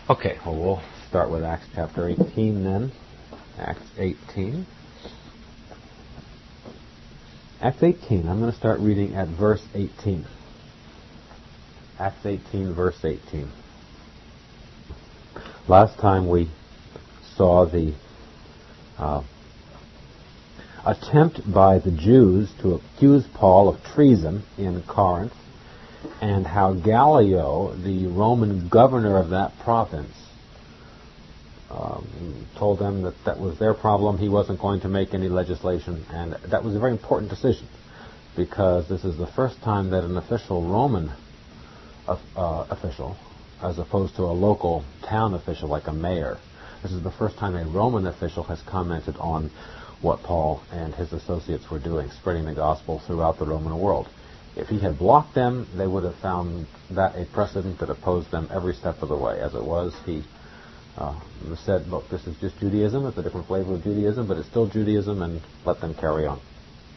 Okay, well, we'll start with Acts chapter 18 then. Acts 18. Acts 18, I'm going to start reading at verse 18. Acts 18, verse 18. Last time we saw the attempt by the Jews to accuse Paul of treason in Corinth, and how Gallio, the Roman governor of that province, told them that that was their problem. He wasn't going to make any legislation, and that was a very important decision, because this is the first time that an official Roman official, as opposed to a local town official like a mayor, this is the first time a Roman official has commented on what Paul and his associates were doing, spreading the gospel throughout the Roman world. If he had blocked them, they would have found that a precedent that opposed them every step of the way. As it was, he said, look, this is just Judaism, it's a different flavor of Judaism, but it's still Judaism, and let them carry on.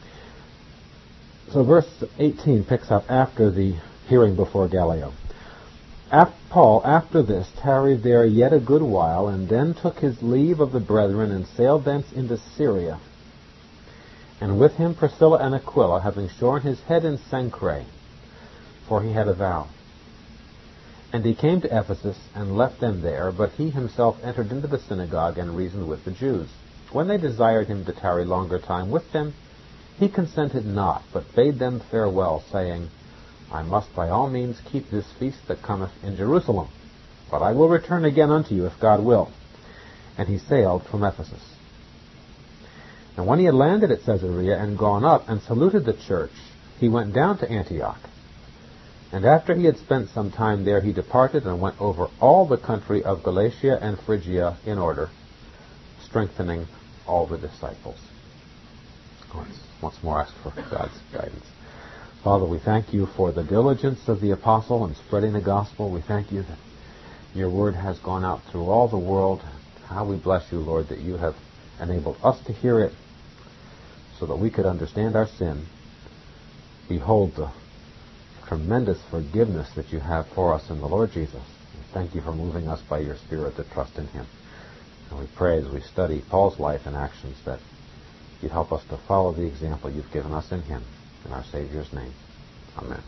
So verse 18 picks up after the hearing before Gallio. Paul, after this, tarried there yet a good while, and then took his leave of the brethren, and sailed thence into Syria. And with him Priscilla and Aquila, having shorn his head in Cenchreae, for he had a vow. And he came to Ephesus, and left them there, but he himself entered into the synagogue, and reasoned with the Jews. When they desired him to tarry longer time with them, he consented not, but bade them farewell, saying, I must by all means keep this feast that cometh in Jerusalem, but I will return again unto you, if God will. And he sailed from Ephesus. And when he had landed at Caesarea and gone up and saluted the church, he went down to Antioch. And after he had spent some time there, he departed and went over all the country of Galatia and Phrygia in order, strengthening all the disciples. Let's once more ask for God's guidance. Father, we thank you for the diligence of the apostle in spreading the gospel. We thank you that your word has gone out through all the world. How we bless you, Lord, that you have enabled us to hear it, so that we could understand our sin, behold the tremendous forgiveness that you have for us in the Lord Jesus. Thank you for moving us by your Spirit to trust in him. And we pray as we study Paul's life and actions that you'd help us to follow the example you've given us in him. In our Savior's name. Amen.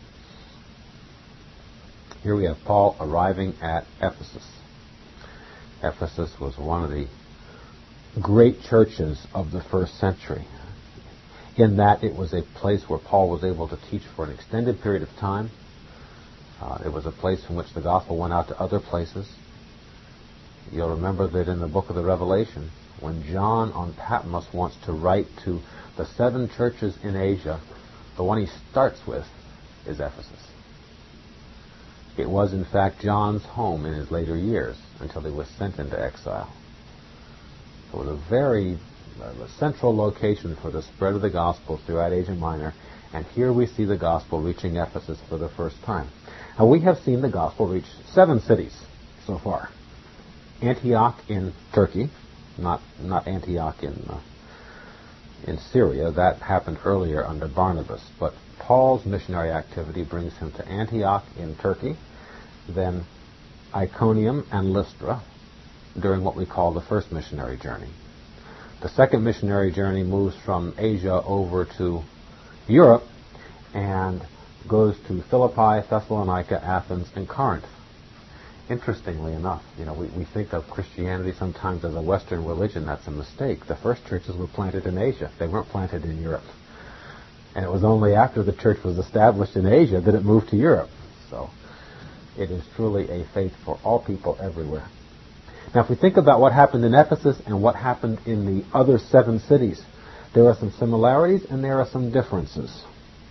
Here we have Paul arriving at Ephesus. Ephesus was one of the great churches of the first century, in that it was a place where Paul was able to teach for an extended period of time. It was a place from which the gospel went out to other places. You'll remember that in the book of the Revelation, when John on Patmos wants to write to the 7 churches in Asia, the one he starts with is Ephesus. It was, in fact, John's home in his later years until he was sent into exile. It was a very central location for the spread of the gospel throughout Asia Minor, and here we see the gospel reaching Ephesus for the first time. Now, we have seen the gospel reach 7 cities so far. Antioch in Turkey, not Antioch in Syria. That happened earlier under Barnabas. But Paul's missionary activity brings him to Antioch in Turkey, then Iconium and Lystra during what we call the first missionary journey. The second missionary journey moves from Asia over to Europe and goes to Philippi, Thessalonica, Athens, and Corinth. Interestingly enough, we think of Christianity sometimes as a Western religion. That's a mistake. The first churches were planted in Asia. They weren't planted in Europe. And it was only after the church was established in Asia that it moved to Europe. So it is truly a faith for all people everywhere. Now, if we think about what happened in Ephesus and what happened in the other 7 cities, there are some similarities and there are some differences.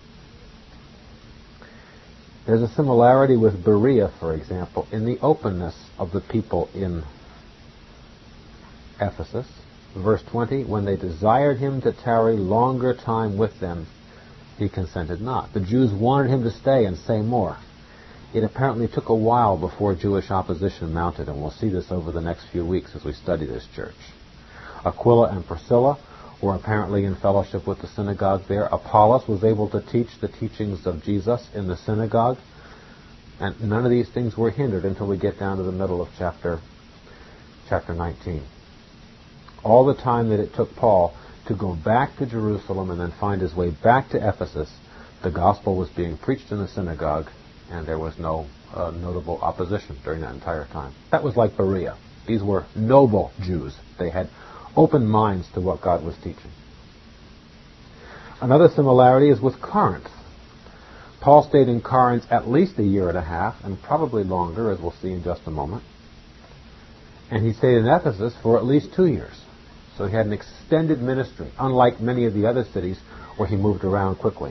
There's a similarity with Berea, for example, in the openness of the people in Ephesus. Verse 20, when they desired him to tarry longer time with them, he consented not. The Jews wanted him to stay and say more. It apparently took a while before Jewish opposition mounted, and we'll see this over the next few weeks as we study this church. Aquila and Priscilla were apparently in fellowship with the synagogue there. Apollos was able to teach the teachings of Jesus in the synagogue. And none of these things were hindered until we get down to the middle of chapter 19. All the time that it took Paul to go back to Jerusalem and then find his way back to Ephesus, the gospel was being preached in the synagogue, and there was no notable opposition during that entire time. That was like Berea. These were noble Jews. They had open minds to what God was teaching. Another similarity is with Corinth. Paul stayed in Corinth at least a year and a half, and probably longer, as we'll see in just a moment. And he stayed in Ephesus for at least 2 years. So he had an extended ministry, unlike many of the other cities where he moved around quickly.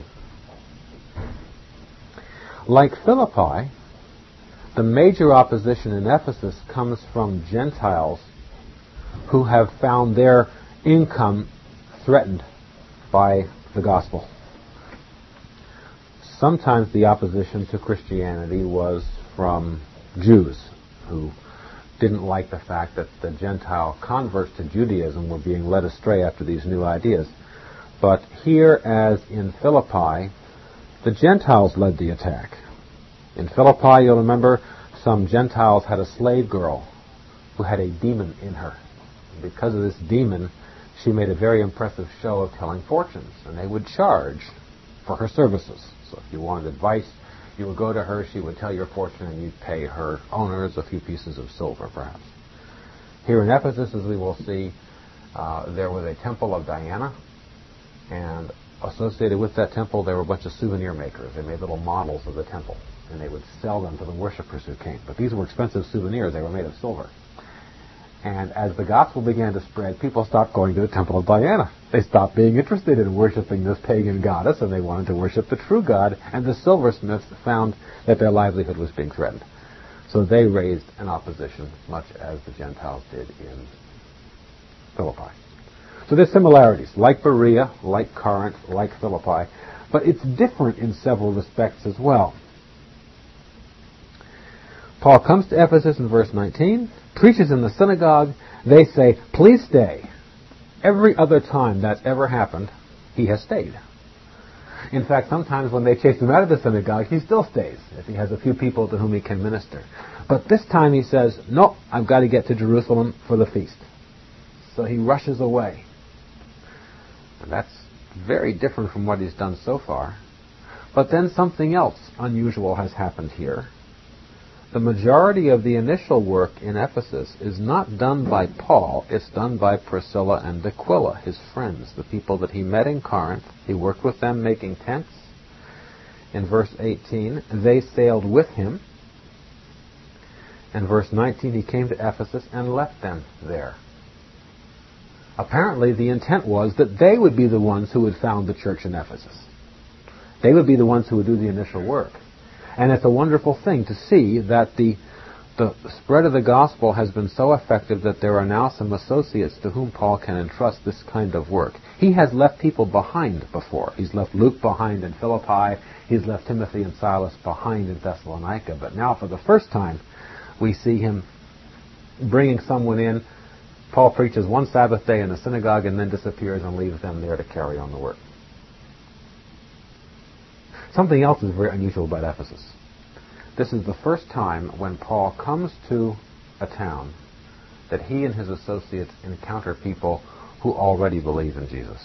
Like Philippi, the major opposition in Ephesus comes from Gentiles who have found their income threatened by the gospel. Sometimes the opposition to Christianity was from Jews who didn't like the fact that the Gentile converts to Judaism were being led astray after these new ideas. But here, as in Philippi, the Gentiles led the attack. In Philippi, you'll remember, some Gentiles had a slave girl who had a demon in her. And because of this demon, she made a very impressive show of telling fortunes, and they would charge for her services. So if you wanted advice, you would go to her, she would tell your fortune, and you'd pay her owners a few pieces of silver, perhaps. Here in Ephesus, as we will see, there was a temple of Diana, and associated with that temple, there were a bunch of souvenir makers. They made little models of the temple, and they would sell them to the worshipers who came. But these were expensive souvenirs. They were made of silver. And as the gospel began to spread, people stopped going to the temple of Diana. They stopped being interested in worshiping this pagan goddess, and they wanted to worship the true God, and the silversmiths found that their livelihood was being threatened. So they raised an opposition, much as the Gentiles did in Philippi. So there's similarities, like Berea, like Corinth, like Philippi, but it's different in several respects as well. Paul comes to Ephesus in verse 19, preaches in the synagogue. They say, please stay. Every other time that's ever happened, he has stayed. In fact, sometimes when they chase him out of the synagogue, he still stays, if he has a few people to whom he can minister. But this time he says, no, I've got to get to Jerusalem for the feast. So he rushes away. And that's very different from what he's done so far. But then something else unusual has happened here. The majority of the initial work in Ephesus is not done by Paul, it's done by Priscilla and Aquila, his friends, the people that he met in Corinth. He worked with them making tents. In verse 18, they sailed with him. In verse 19, he came to Ephesus and left them there. Apparently, the intent was that they would be the ones who would found the church in Ephesus. They would be the ones who would do the initial work. And it's a wonderful thing to see that the spread of the gospel has been so effective that there are now some associates to whom Paul can entrust this kind of work. He has left people behind before. He's left Luke behind in Philippi. He's left Timothy and Silas behind in Thessalonica. But now for the first time, we see him bringing someone in. Paul preaches one Sabbath day in the synagogue and then disappears and leaves them there to carry on the work. Something else is very unusual about Ephesus. This is the first time when Paul comes to a town that he and his associates encounter people who already believe in Jesus.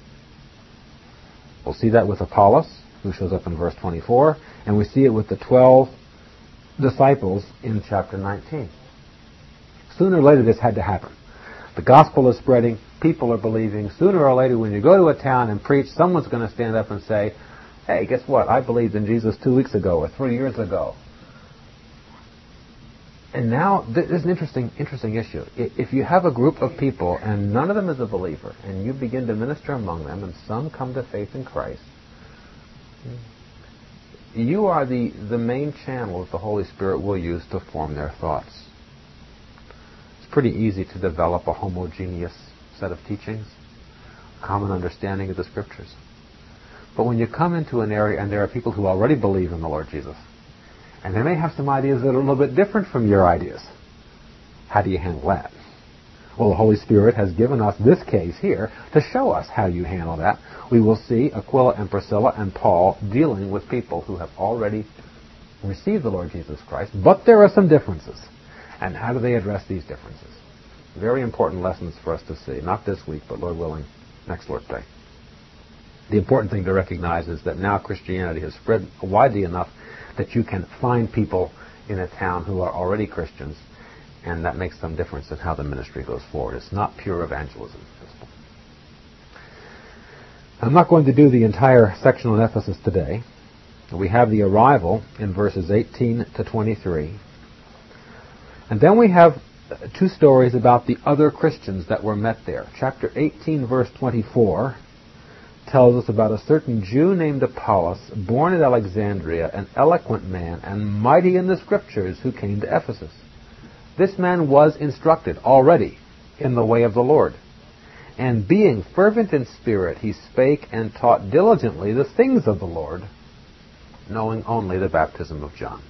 We'll see that with Apollos, who shows up in verse 24, and we see it with the 12 disciples in chapter 19. Sooner or later this had to happen. The gospel is spreading, people are believing. Sooner or later when you go to a town and preach, someone's going to stand up and say, hey, guess what? I believed in Jesus 2 weeks ago or 3 years ago. And now, there's an interesting issue. If you have a group of people and none of them is a believer, and you begin to minister among them, and some come to faith in Christ, you are the main channel that the Holy Spirit will use to form their thoughts. It's pretty easy to develop a homogeneous set of teachings, a common understanding of the Scriptures. But when you come into an area and there are people who already believe in the Lord Jesus, and they may have some ideas that are a little bit different from your ideas, how do you handle that? Well, the Holy Spirit has given us this case here to show us how you handle that. We will see Aquila and Priscilla and Paul dealing with people who have already receive the Lord Jesus Christ, but there are some differences. And how do they address these differences? Very important lessons for us to see, not this week, but Lord willing, next Lord's Day. The important thing to recognize is that now Christianity has spread widely enough that you can find people in a town who are already Christians, and that makes some difference in how the ministry goes forward. It's not pure evangelism. I'm not going to do the entire section on Ephesus today. We have the arrival in verses 18 to 23. And then we have two stories about the other Christians that were met there. Chapter 18, verse 24, tells us about a certain Jew named Apollos, born at Alexandria, an eloquent man and mighty in the Scriptures, who came to Ephesus. This man was instructed already in the way of the Lord. And being fervent in spirit, he spake and taught diligently the things of the Lord, knowing only the baptism of John.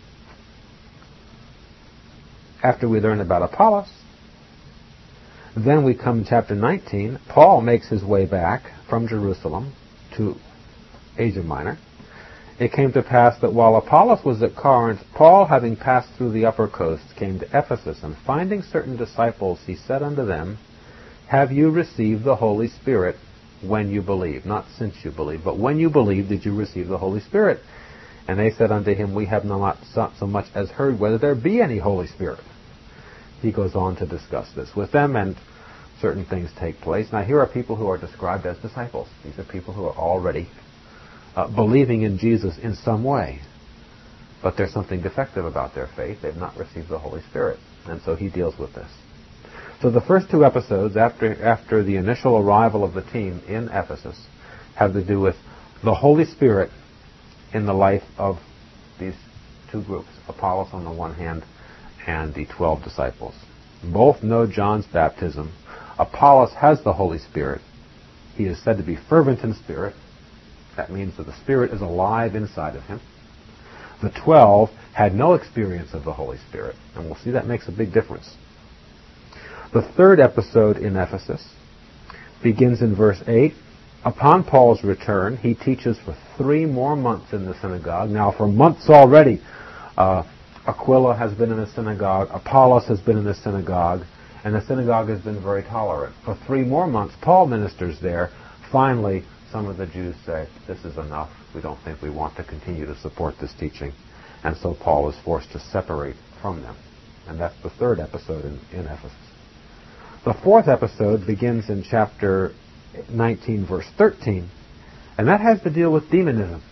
After we learn about Apollos, then we come to chapter 19. Paul makes his way back from Jerusalem to Asia Minor. It came to pass that while Apollos was at Corinth, Paul, having passed through the upper coast, came to Ephesus, and finding certain disciples, he said unto them, Have you received the Holy Spirit when you believed? Not since you believed, but when you believed did you receive the Holy Spirit? And they said unto him, We have not so much as heard whether there be any Holy Spirit. He goes on to discuss this with them, and certain things take place. Now here are people who are described as disciples. These are people who are already believing in Jesus in some way. But there's something defective about their faith. They've not received the Holy Spirit. And so he deals with this. So the first two episodes, after the initial arrival of the team in Ephesus, have to do with the Holy Spirit in the life of these two groups, Apollos on the one hand and the 12 disciples. Both know John's baptism. Apollos has the Holy Spirit. He is said to be fervent in spirit. That means that the Spirit is alive inside of him. The 12 had no experience of the Holy Spirit, and we'll see that makes a big difference. The third episode in Ephesus begins in verse 8. Upon Paul's return, he teaches for 3 more months in the synagogue. Now, for months already, Aquila has been in the synagogue, Apollos has been in the synagogue, and the synagogue has been very tolerant. For 3 more months, Paul ministers there. Finally, some of the Jews say, this is enough. We don't think we want to continue to support this teaching. And so Paul is forced to separate from them. And that's the third episode in Ephesus. The fourth episode begins in chapter 19, verse 13, and that has to deal with demonism.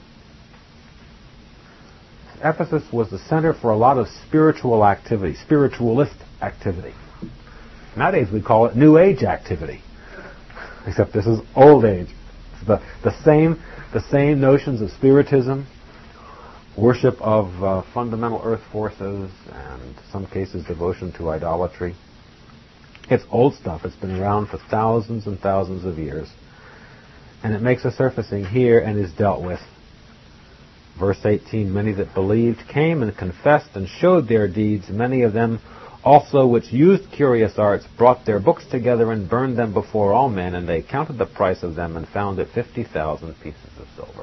Ephesus was the center for a lot of spiritual activity, spiritualist activity. Nowadays we call it New Age activity, except this is Old Age. It's the same notions of spiritism, worship of fundamental earth forces, and in some cases devotion to idolatry. It's old stuff. It's been around for thousands and thousands of years. And it makes a surfacing here and is dealt with. Verse 18, Many that believed came and confessed and showed their deeds. Many of them also which used curious arts brought their books together and burned them before all men. And they counted the price of them and found it 50,000 pieces of silver.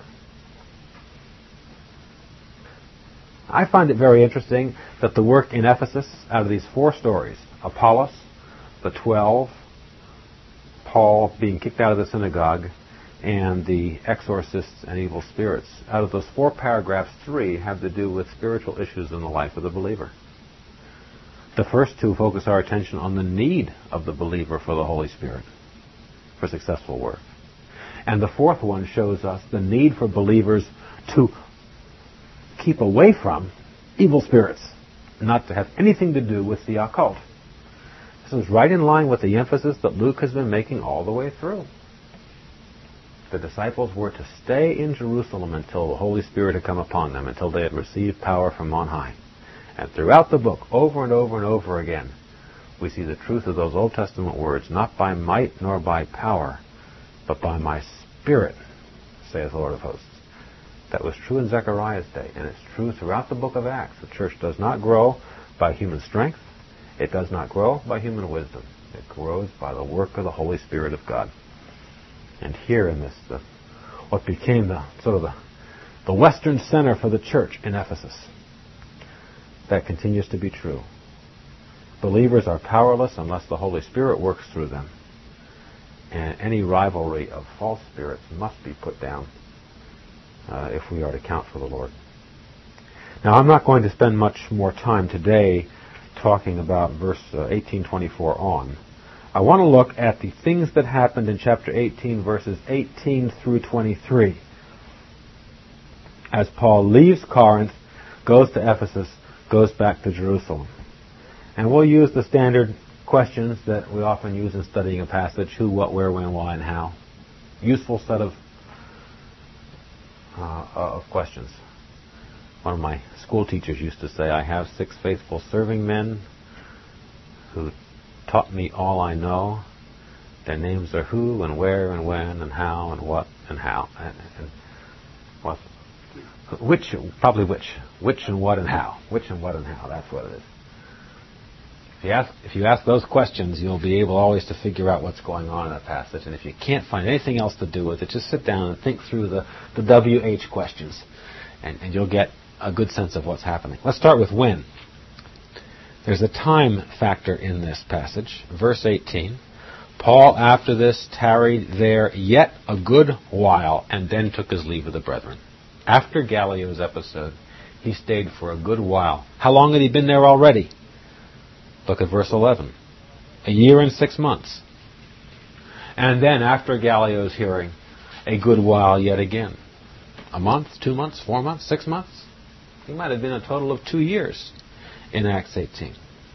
I find it very interesting that the work in Ephesus, out of these 4 stories, Apollos, the 12, Paul being kicked out of the synagogue, and the exorcists and evil spirits. Out of those 4 paragraphs, 3 have to do with spiritual issues in the life of the believer. The first 2 focus our attention on the need of the believer for the Holy Spirit for successful work. And the 4th one shows us the need for believers to keep away from evil spirits, not to have anything to do with the occult. This is right in line with the emphasis that Luke has been making all the way through. The disciples were to stay in Jerusalem until the Holy Spirit had come upon them, until they had received power from on high. And throughout the book, over and over and over again, we see the truth of those Old Testament words, not by might nor by power, but by my Spirit, saith the Lord of hosts. That was true in Zechariah's day, and it's true throughout the book of Acts. The church does not grow by human strength. It does not grow by human wisdom. It grows by the work of the Holy Spirit of God. And here in this, what became the western center for the church in Ephesus, that continues to be true. Believers are powerless unless the Holy Spirit works through them. And any rivalry of false spirits must be put down if we are to count for the Lord. Now, I'm not going to spend much more time today talking about verse 18:24 on. I want to look at the things that happened in chapter 18, verses 18 through 23. As Paul leaves Corinth, goes to Ephesus, goes back to Jerusalem. And we'll use the standard questions that we often use in studying a passage: who, what, where, when, why, and how. Useful set of questions. One of my school teachers used to say, I have 6 faithful serving men who taught me all I know. Their names are who and where and when and how and what and how. And what? Which and what and how. Which and what and how. That's what it is. If you ask those questions, you'll be able always to figure out what's going on in that passage. And if you can't find anything else to do with it, just sit down and think through the WH questions, and you'll get a good sense of what's happening. Let's start with when. There's a time factor in this passage. Verse 18, Paul after this tarried there yet a good while, and then took his leave of the brethren. After Gallio's episode, he stayed for a good while. How long had he been there already? Look at verse 11. 1 year and 6 months. And then after Gallio's hearing, a good while yet again. A month, 2 months, 4 months, 6 months? He might have been a total of 2 years in Acts 18.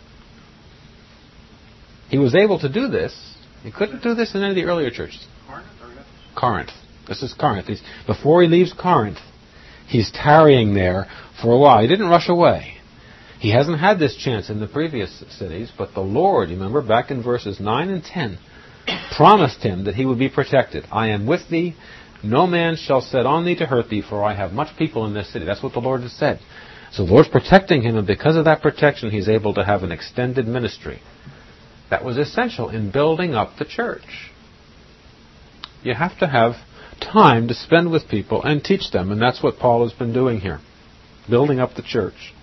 He was able to do this. He couldn't do this in any of the earlier churches. Corinth. This is Corinth. Before he leaves Corinth, he's tarrying there for a while. He didn't rush away. He hasn't had this chance in the previous cities, but the Lord, you remember back in verses 9 and 10, promised him that he would be protected. I am with thee. No man shall set on thee to hurt thee, for I have much people in this city. That's what the Lord has said. So the Lord's protecting him, and because of that protection, he's able to have an extended ministry. That was essential in building up the church. You have to have time to spend with people and teach them, and that's what Paul has been doing here, building up the church.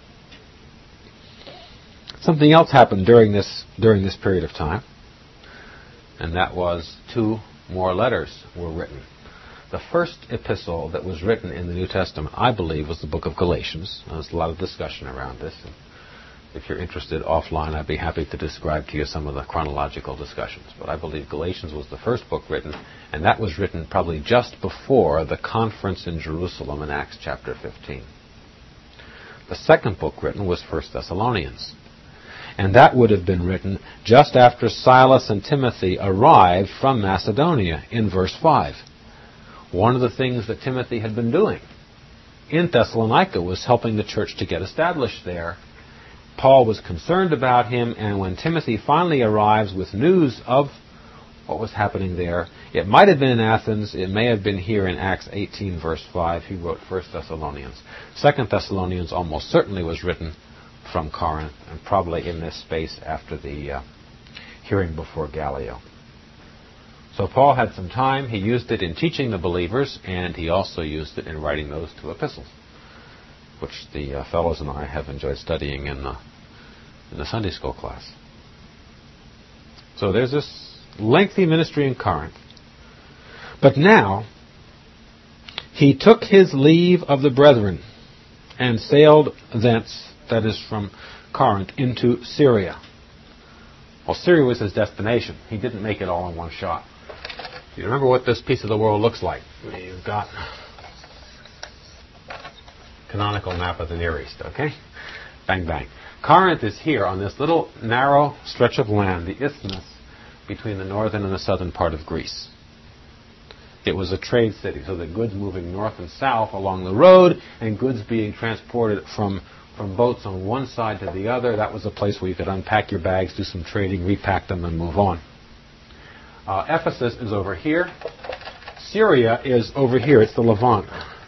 Something else happened during this period of time, and that was 2 more letters were written. The first epistle that was written in the New Testament, I believe, was the book of Galatians. There's a lot of discussion around this. And if you're interested offline, I'd be happy to describe to you some of the chronological discussions. But I believe Galatians was the first book written, and that was written probably just before the conference in Jerusalem in Acts chapter 15. The second book written was 1 Thessalonians. And that would have been written just after Silas and Timothy arrived from Macedonia in verse 5. One of the things that Timothy had been doing in Thessalonica was helping the church to get established there. Paul was concerned about him, and when Timothy finally arrives with news of what was happening there, it might have been in Athens, it may have been here in Acts 18 verse 5, he wrote 1 Thessalonians. 2 Thessalonians almost certainly was written from Corinth, and probably in this space after the hearing before Gallio. So Paul had some time. He used it in teaching the believers, and he also used it in writing those 2 epistles, which the fellows and I have enjoyed studying in the Sunday school class. So there's this lengthy ministry in Corinth. But now, he took his leave of the brethren and sailed thence, that is from Corinth, into Syria. Well, Syria was his destination. He didn't make it all in one shot. You remember what this piece of the world looks like? You've got canonical map of the Near East, okay? Bang, bang. Corinth is here on this little narrow stretch of land, the isthmus between the northern and the southern part of Greece. It was a trade city, so the goods moving north and south along the road, and goods being transported from boats on one side to the other. That was a place where you could unpack your bags, do some trading, repack them, and move on. Ephesus is over here. Syria is over here. It's the Levant,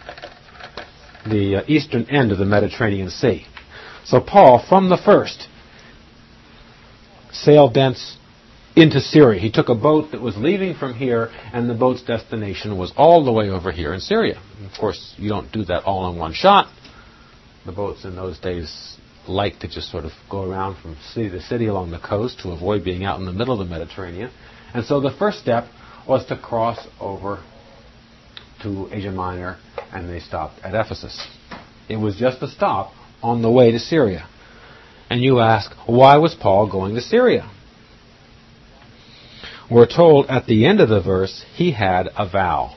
the eastern end of the Mediterranean Sea. So Paul, from the first, sailed thence into Syria. He took a boat that was leaving from here, and the boat's destination was all the way over here in Syria. Of course, you don't do that all in one shot. The boats in those days like to just sort of go around from city to city along the coast to avoid being out in the middle of the Mediterranean. And so the first step was to cross over to Asia Minor, and they stopped at Ephesus. It was just a stop on the way to Syria. And you ask, why was Paul going to Syria? We're told at the end of the verse, he had a vow.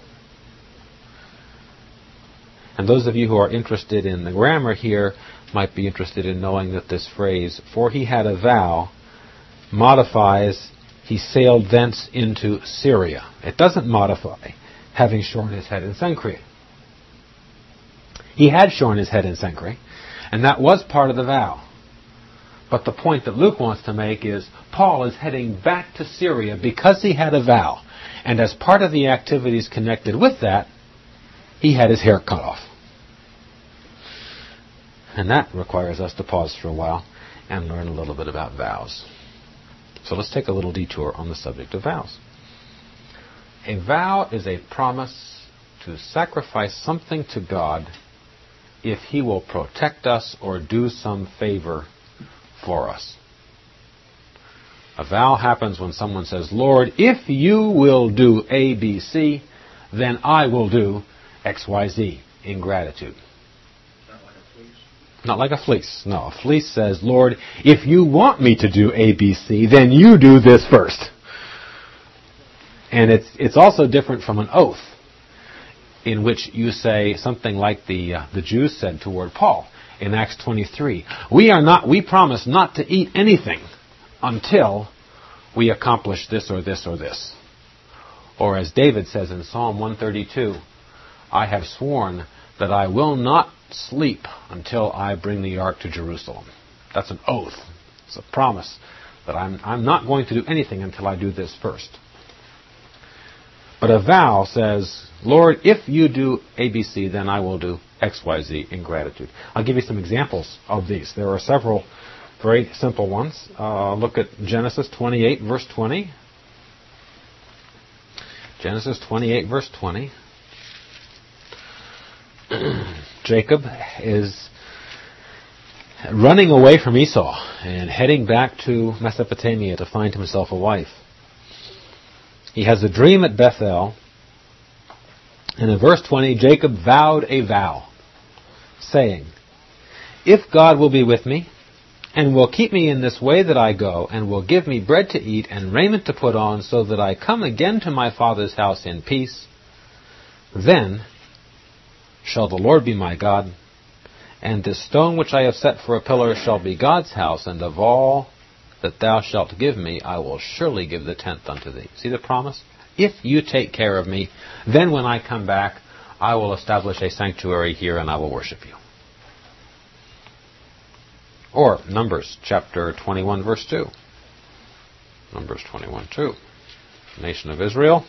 And those of you who are interested in the grammar here might be interested in knowing that this phrase, for he had a vow, modifies, he sailed thence into Syria. It doesn't modify having shorn his head in Cenchreae. He had shorn his head in Cenchreae, and that was part of the vow. But the point that Luke wants to make is Paul is heading back to Syria because he had a vow. And as part of the activities connected with that, he had his hair cut off. And that requires us to pause for a while and learn a little bit about vows. So let's take a little detour on the subject of vows. A vow is a promise to sacrifice something to God if He will protect us or do some favor for us. A vow happens when someone says, Lord, if you will do A, B, C, then I will do X, Y, Z in gratitude. Not like a fleece. No, a fleece says, Lord, if you want me to do A, B, C, then you do this first. And it's also different from an oath, in which you say something like the Jews said toward Paul in Acts 23. We promise not to eat anything until we accomplish this or this or this. Or as David says in Psalm 132, I have sworn that I will not sleep until I bring the ark to Jerusalem. That's an oath. It's a promise that I'm not going to do anything until I do this first. But a vow says, Lord, if you do ABC, then I will do XYZ in gratitude. I'll give you some examples of these. There are several very simple ones. Look at Genesis 28, verse 20. Genesis 28, verse 20. Jacob is running away from Esau and heading back to Mesopotamia to find himself a wife. He has a dream at Bethel, and in verse 20, Jacob vowed a vow, saying, if God will be with me, and will keep me in this way that I go, and will give me bread to eat and raiment to put on, so that I come again to my father's house in peace, then shall the Lord be my God, and this stone which I have set for a pillar shall be God's house, and of all that thou shalt give me, I will surely give the tenth unto thee. See the promise? If you take care of me, then when I come back, I will establish a sanctuary here and I will worship you. Or Numbers chapter 21, verse 2. Numbers 21, 2. The nation of Israel,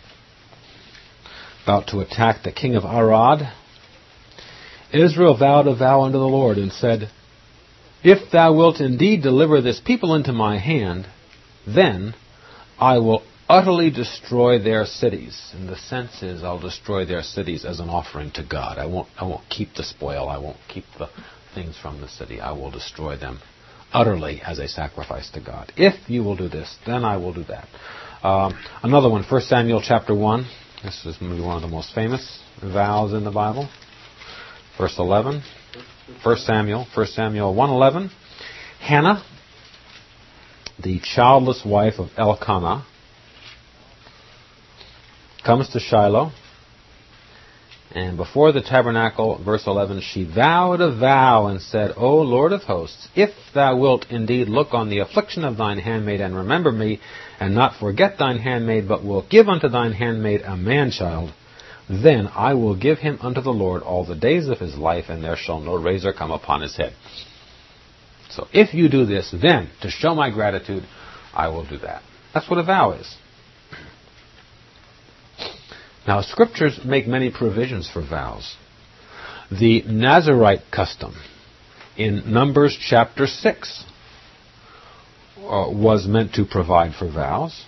about to attack the king of Arad. Israel vowed a vow unto the Lord and said, if thou wilt indeed deliver this people into my hand, then I will utterly destroy their cities. And the sense is I'll destroy their cities as an offering to God. I won't keep the spoil. I won't keep the things from the city. I will destroy them utterly as a sacrifice to God. If you will do this, then I will do that. Another one, 1 Samuel chapter 1. This is maybe one of the most famous vows in the Bible. Verse 11. 1 Samuel 1:11. Hannah, the childless wife of Elkanah, comes to Shiloh, and before the tabernacle, verse 11, she vowed a vow and said, O Lord of hosts, if thou wilt indeed look on the affliction of thine handmaid and remember me, and not forget thine handmaid, but wilt give unto thine handmaid a man-child, then I will give him unto the Lord all the days of his life, and there shall no razor come upon his head. So if you do this, then, to show my gratitude, I will do that. That's what a vow is. Now, Scriptures make many provisions for vows. The Nazirite custom in Numbers chapter 6 was meant to provide for vows.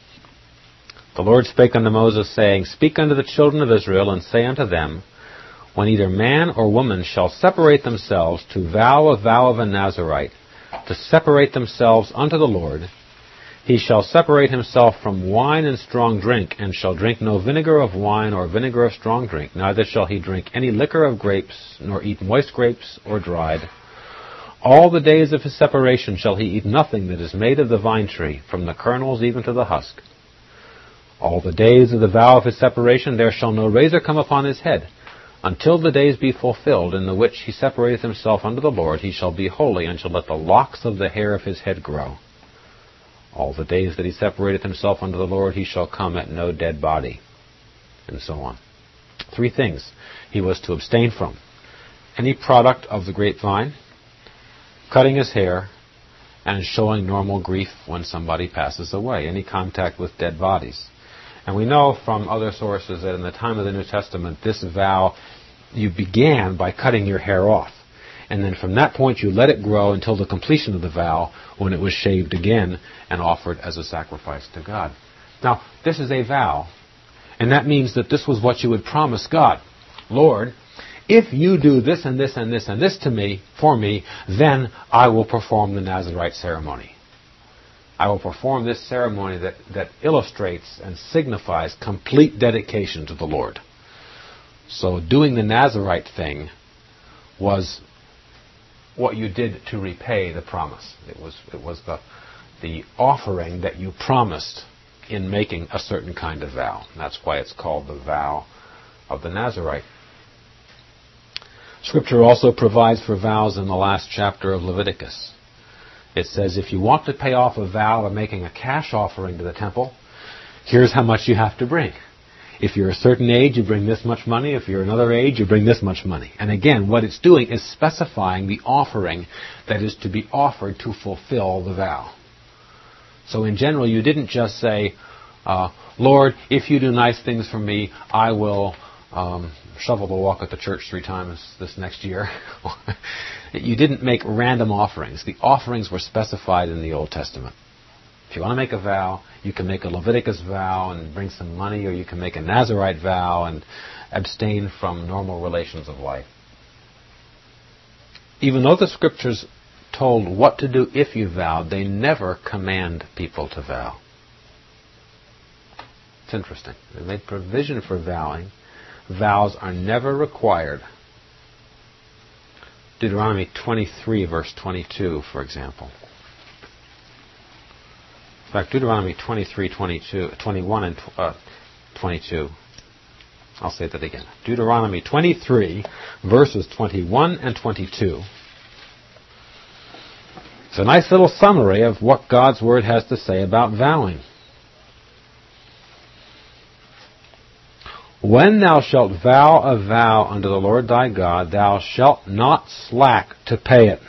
The Lord spake unto Moses, saying, speak unto the children of Israel, and say unto them, when either man or woman shall separate themselves to vow a vow of a Nazarite, to separate themselves unto the Lord, he shall separate himself from wine and strong drink, and shall drink no vinegar of wine or vinegar of strong drink, neither shall he drink any liquor of grapes, nor eat moist grapes or dried. All the days of his separation shall he eat nothing that is made of the vine tree, from the kernels even to the husk. All the days of the vow of his separation there shall no razor come upon his head, until the days be fulfilled, in the which he separateth himself unto the Lord. He shall be holy, and shall let the locks of the hair of his head grow. All the days that he separateth himself unto the Lord, he shall come at no dead body. And so on. 3 things he was to abstain from: any product of the grapevine, cutting his hair, and showing normal grief when somebody passes away, any contact with dead bodies. And we know from other sources that in the time of the New Testament, this vow, you began by cutting your hair off. And then from that point, you let it grow until the completion of the vow, when it was shaved again and offered as a sacrifice to God. Now, this is a vow, and that means that this was what you would promise God. Lord, if you do this and this and this and this to me, for me, then I will perform the Nazirite ceremony. I will perform this ceremony that illustrates and signifies complete dedication to the Lord. So doing the Nazirite thing was what you did to repay the promise. It was the offering that you promised in making a certain kind of vow. That's why it's called the vow of the Nazirite. Scripture also provides for vows in the last chapter of Leviticus. It says, if you want to pay off a vow of making a cash offering to the temple, here's how much you have to bring. If you're a certain age, you bring this much money. If you're another age, you bring this much money. And again, what it's doing is specifying the offering that is to be offered to fulfill the vow. So in general, you didn't just say, Lord, if you do nice things for me, I will shovel the walk at the church 3 times this next year. You didn't make random offerings. The offerings were specified in the Old Testament. If you want to make a vow, you can make a Leviticus vow and bring some money, or you can make a Nazirite vow and abstain from normal relations of life. Even though the Scriptures told what to do if you vowed, they never command people to vow. It's interesting. They made provision for vowing. Vows are never required. Deuteronomy 23, verse 22, for example. In fact, Deuteronomy 23, 21 and 22. I'll say that again. Deuteronomy 23, verses 21 and 22. It's a nice little summary of what God's Word has to say about vowing. When thou shalt vow a vow unto the Lord thy God, thou shalt not slack to pay it.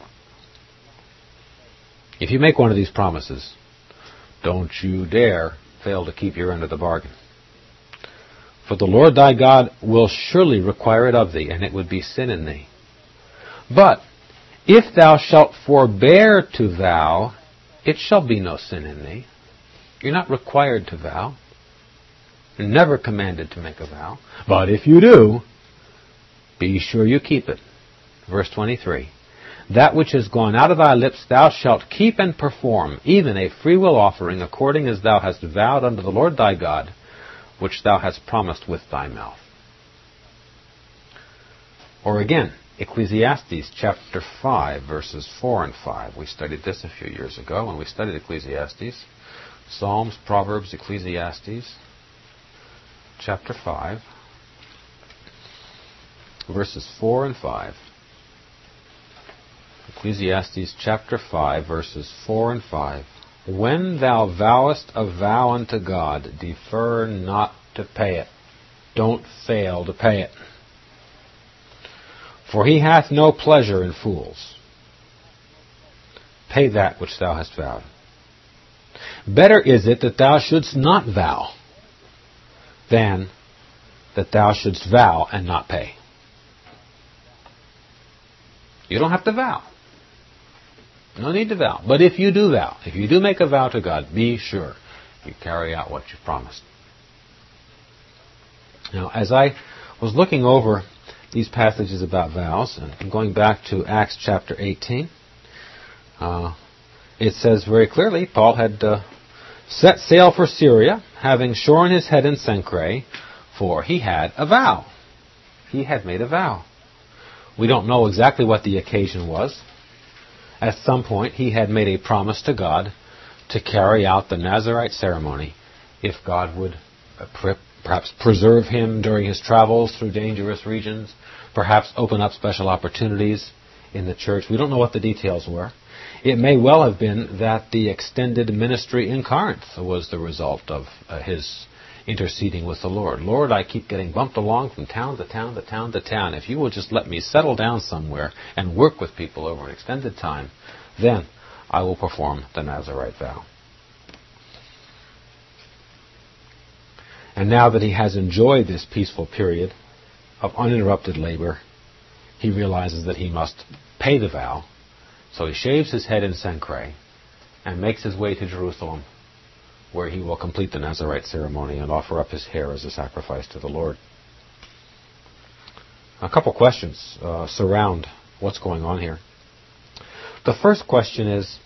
If you make one of these promises, don't you dare fail to keep your end of the bargain. For the Lord thy God will surely require it of thee, and it would be sin in thee. But if thou shalt forbear to vow, it shall be no sin in thee. You're not required to vow. You're never commanded to make a vow. But if you do, be sure you keep it. Verse 23. That which is gone out of thy lips thou shalt keep and perform, even a freewill offering, according as thou hast vowed unto the Lord thy God, which thou hast promised with thy mouth. Or again, Ecclesiastes chapter 5, verses 4 and 5. We studied this a few years ago when we studied Ecclesiastes. Psalms, Proverbs, Ecclesiastes, chapter 5, verses 4 and 5. Ecclesiastes chapter 5, verses 4 and 5. When thou vowest a vow unto God, defer not to pay it. Don't fail to pay it. For he hath no pleasure in fools. Pay that which thou hast vowed. Better is it that thou shouldst not vow than that thou shouldst vow and not pay. You don't have to vow. No need to vow. But if you do vow, if you do make a vow to God, be sure you carry out what you promised. Now, as I was looking over these passages about vows, and going back to Acts chapter 18, it says very clearly, Paul had set sail for Syria, having shorn his head in Cenchreae, for he had a vow. He had made a vow. We don't know exactly what the occasion was. At some point, he had made a promise to God to carry out the Nazirite ceremony if God would perhaps preserve him during his travels through dangerous regions, perhaps open up special opportunities in the church. We don't know what the details were. It may well have been that the extended ministry in Corinth was the result of his interceding with the Lord. Lord, I keep getting bumped along from town to town to town to town. If you will just let me settle down somewhere and work with people over an extended time, then I will perform the Nazirite vow. And now that he has enjoyed this peaceful period of uninterrupted labor, he realizes that he must pay the vow. So he shaves his head in Cenchreae and makes his way to Jerusalem, where he will complete the Nazirite ceremony and offer up his hair as a sacrifice to the Lord. A couple questions surround what's going on here. The first question is,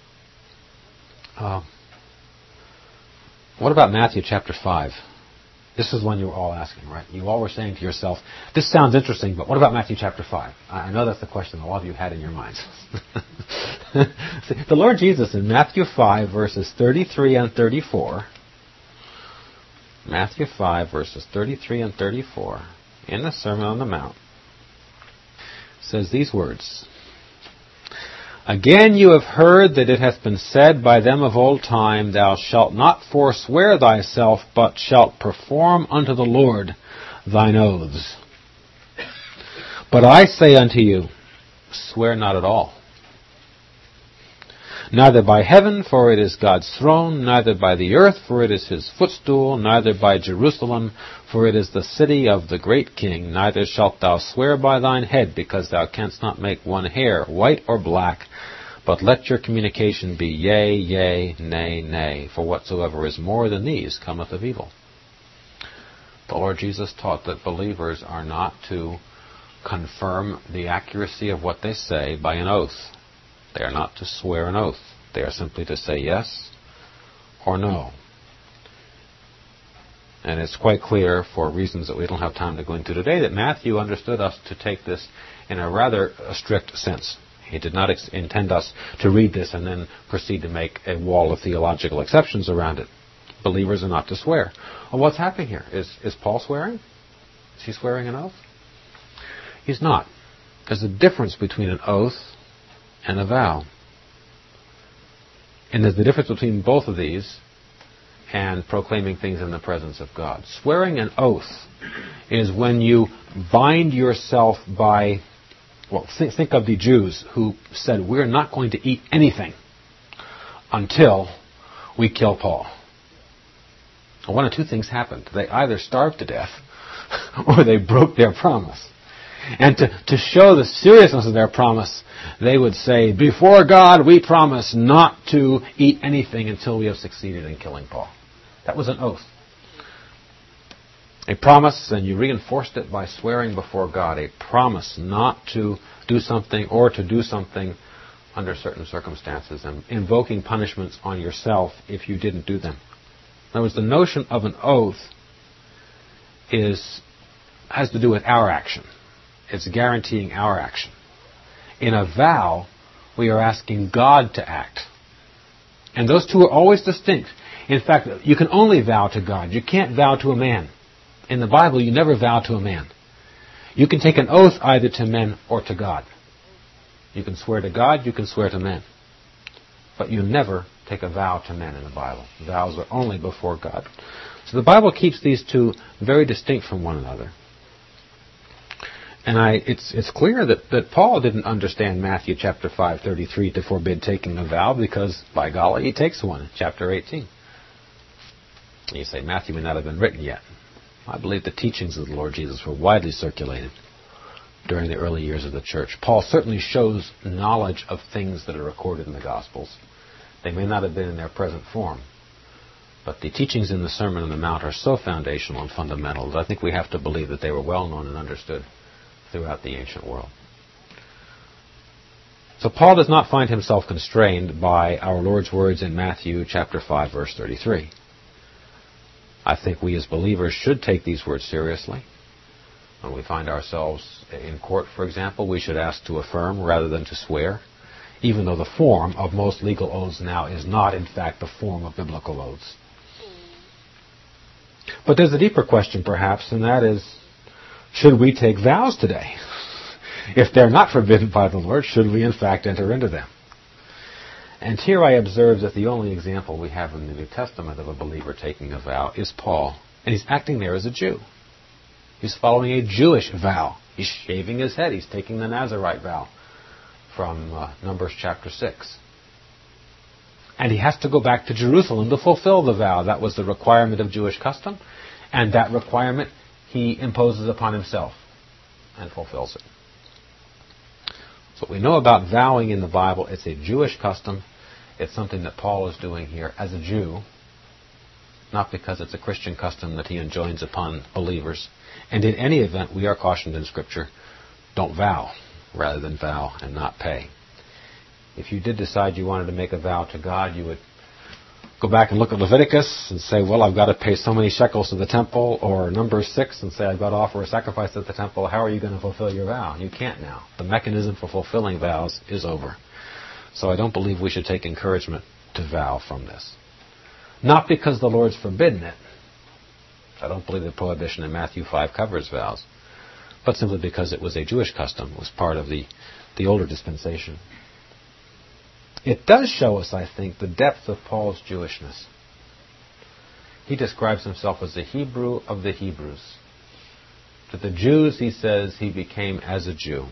what about Matthew chapter 5? This is one you were all asking, right? You all were saying to yourself, this sounds interesting, but what about Matthew chapter 5? I know that's the question a lot of you had in your minds. See, the Lord Jesus in Matthew 5, verses 33 and 34, Matthew 5, verses 33 and 34, in the Sermon on the Mount, says these words, Again you have heard that it hath been said by them of old time, Thou shalt not forswear thyself, but shalt perform unto the Lord thine oaths. But I say unto you, swear not at all. Neither by heaven, for it is God's throne, neither by the earth, for it is his footstool, neither by Jerusalem, for it is the city of the great king, neither shalt thou swear by thine head, because thou canst not make one hair white or black, but let your communication be yea, yea, nay, nay, for whatsoever is more than these cometh of evil. The Lord Jesus taught that believers are not to confirm the accuracy of what they say by an oath. They are not to swear an oath. They are simply to say yes or no. And it's quite clear, for reasons that we don't have time to go into today, that Matthew understood us to take this in a rather strict sense. He did not intend us to read this and then proceed to make a wall of theological exceptions around it. Believers are not to swear. Well, what's happening here? Is Paul swearing? Is he swearing an oath? He's not. There's a difference between an oath and a vow. And there's the difference between both of these and proclaiming things in the presence of God. Swearing an oath is when you bind yourself by, well, think of the Jews who said, we're not going to eat anything until we kill Paul. Well, one of two things happened. They either starved to death or they broke their promise. And to show the seriousness of their promise, they would say, before God, we promise not to eat anything until we have succeeded in killing Paul. That was an oath. A promise, and you reinforced it by swearing before God, a promise not to do something or to do something under certain circumstances, and invoking punishments on yourself if you didn't do them. In other words, the notion of an oath has to do with our action. It's guaranteeing our action. In a vow, we are asking God to act. And those two are always distinct. In fact, you can only vow to God. You can't vow to a man. In the Bible, you never vow to a man. You can take an oath either to men or to God. You can swear to God, you can swear to men. But you never take a vow to men in the Bible. Vows are only before God. So the Bible keeps these two very distinct from one another. And it's clear that Paul didn't understand Matthew chapter 5:33 to forbid taking a vow, because, by golly, he takes one in chapter 18. And you say, Matthew may not have been written yet. I believe the teachings of the Lord Jesus were widely circulated during the early years of the church. Paul certainly shows knowledge of things that are recorded in the Gospels. They may not have been in their present form, but the teachings in the Sermon on the Mount are so foundational and fundamental that I think we have to believe that they were well known and understood throughout the ancient world. So Paul does not find himself constrained by our Lord's words in Matthew chapter 5, verse 33. I think we as believers should take these words seriously. When we find ourselves in court, for example, we should ask to affirm rather than to swear, even though the form of most legal oaths now is not, in fact, the form of biblical oaths. But there's a deeper question, perhaps, and that is, should we take vows today? If they're not forbidden by the Lord, should we, in fact, enter into them? And here I observe that the only example we have in the New Testament of a believer taking a vow is Paul. And he's acting there as a Jew. He's following a Jewish vow. He's shaving his head. He's taking the Nazirite vow from Numbers chapter 6. And he has to go back to Jerusalem to fulfill the vow. That was the requirement of Jewish custom. And that requirement he imposes upon himself and fulfills it. So what we know about vowing in the Bible, it's a Jewish custom. It's something that Paul is doing here as a Jew, not because it's a Christian custom that he enjoins upon believers. And in any event, we are cautioned in Scripture, don't vow rather than vow and not pay. If you did decide you wanted to make a vow to God, you would go back and look at Leviticus and say, well, I've got to pay so many shekels to the temple, or Numbers 6 and say, I've got to offer a sacrifice at the temple. How are you going to fulfill your vow? You can't now. The mechanism for fulfilling vows is over. So I don't believe we should take encouragement to vow from this. Not because the Lord's forbidden it. I don't believe the prohibition in Matthew 5 covers vows, but simply because it was a Jewish custom. It was part of the older dispensation. It does show us, I think, the depth of Paul's Jewishness. He describes himself as a Hebrew of the Hebrews. To the Jews, he says, he became as a Jew.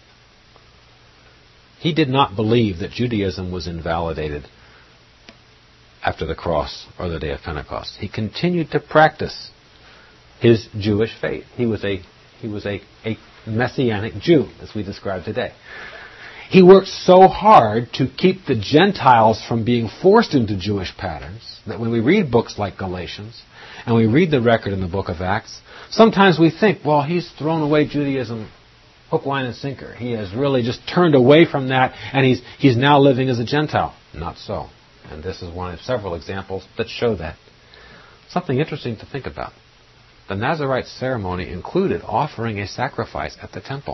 He did not believe that Judaism was invalidated after the cross or the day of Pentecost. He continued to practice his Jewish faith. He was a Messianic Jew, as we describe today. He worked so hard to keep the Gentiles from being forced into Jewish patterns that when we read books like Galatians and we read the record in the book of Acts, sometimes we think, well, he's thrown away Judaism hook, line, and sinker. He has really just turned away from that, and he's now living as a Gentile. Not so. And this is one of several examples that show that. Something interesting to think about. The Nazirite ceremony included offering a sacrifice at the temple.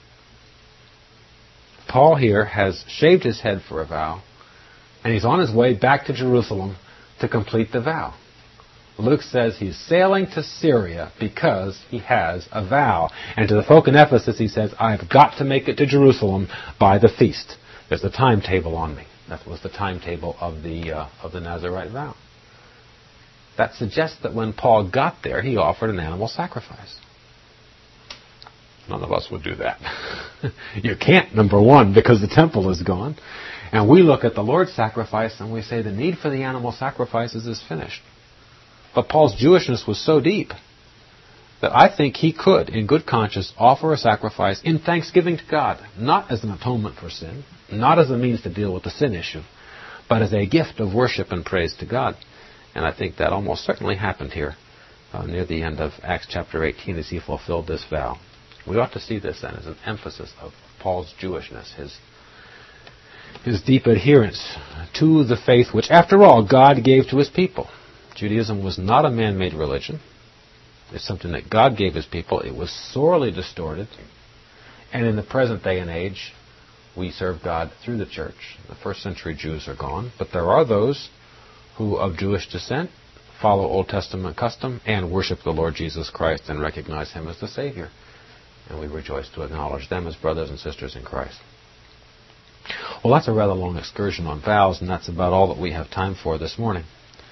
Paul here has shaved his head for a vow, and he's on his way back to Jerusalem to complete the vow. Luke says he's sailing to Syria because he has a vow. And to the folk in Ephesus he says, I've got to make it to Jerusalem by the feast. There's a timetable on me. That was the timetable of the Nazirite vow. That suggests that when Paul got there, he offered an animal sacrifice. None of us would do that. You can't, number one, because the temple is gone. And we look at the Lord's sacrifice and we say the need for the animal sacrifices is finished. But Paul's Jewishness was so deep that I think he could, in good conscience, offer a sacrifice in thanksgiving to God, not as an atonement for sin, not as a means to deal with the sin issue, but as a gift of worship and praise to God. And I think that almost certainly happened here near the end of Acts chapter 18 as he fulfilled this vow. We ought to see this then as an emphasis of Paul's Jewishness, his deep adherence to the faith which, after all, God gave to his people. Judaism was not a man-made religion. It's something that God gave his people. It was sorely distorted. And in the present day and age, we serve God through the church. The first century Jews are gone. But there are those who, of Jewish descent, follow Old Testament custom and worship the Lord Jesus Christ and recognize him as the Savior. And we rejoice to acknowledge them as brothers and sisters in Christ. Well, that's a rather long excursion on vows, and that's about all that we have time for this morning.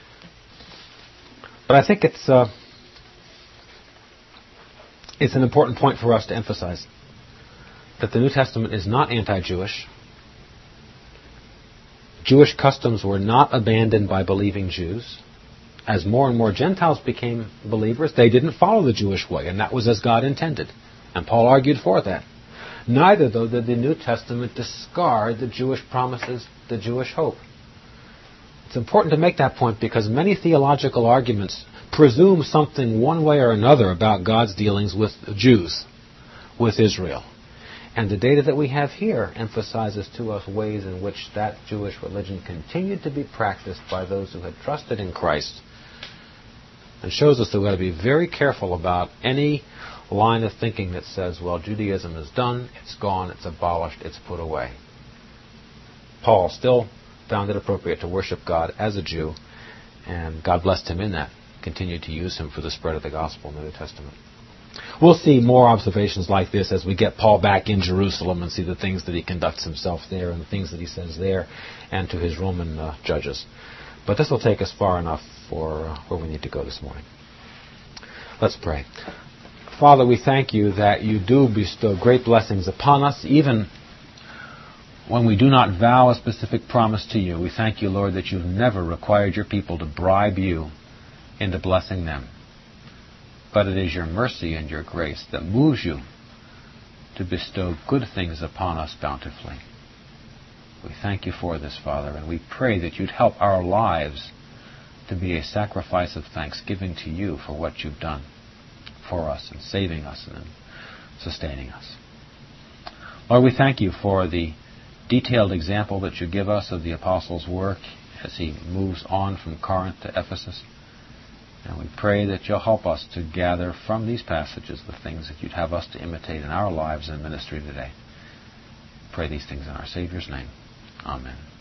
But I think it's an important point for us to emphasize that the New Testament is not anti-Jewish. Jewish customs were not abandoned by believing Jews. As more and more Gentiles became believers, they didn't follow the Jewish way, and that was as God intended. And Paul argued for that. Neither, though, did the New Testament discard the Jewish promises, the Jewish hope. It's important to make that point because many theological arguments presume something one way or another about God's dealings with Jews. with Israel. And the data that we have here emphasizes to us ways in which that Jewish religion continued to be practiced by those who had trusted in Christ, and shows us that we've got to be very careful about any line of thinking that says, well, Judaism is done, it's gone, it's abolished, it's put away. Paul still found it appropriate to worship God as a Jew, and God blessed him in that, continued to use him for the spread of the gospel in the New Testament. We'll see more observations like this as we get Paul back in Jerusalem and see the things that he conducts himself there and the things that he says there and to his Roman judges. But this will take us far enough for where we need to go this morning. Let's pray. Father, we thank you that you do bestow great blessings upon us, even when we do not vow a specific promise to you. We thank you, Lord, that you've never required your people to bribe you into blessing them. But it is your mercy and your grace that moves you to bestow good things upon us bountifully. We thank you for this, Father, and we pray that you'd help our lives to be a sacrifice of thanksgiving to you for what you've done for us and saving us and sustaining us. Lord, we thank you for the detailed example that you give us of the apostle's work as he moves on from Corinth to Ephesus. And we pray that you'll help us to gather from these passages the things that you'd have us to imitate in our lives and ministry today. Pray these things in our Savior's name. Amen.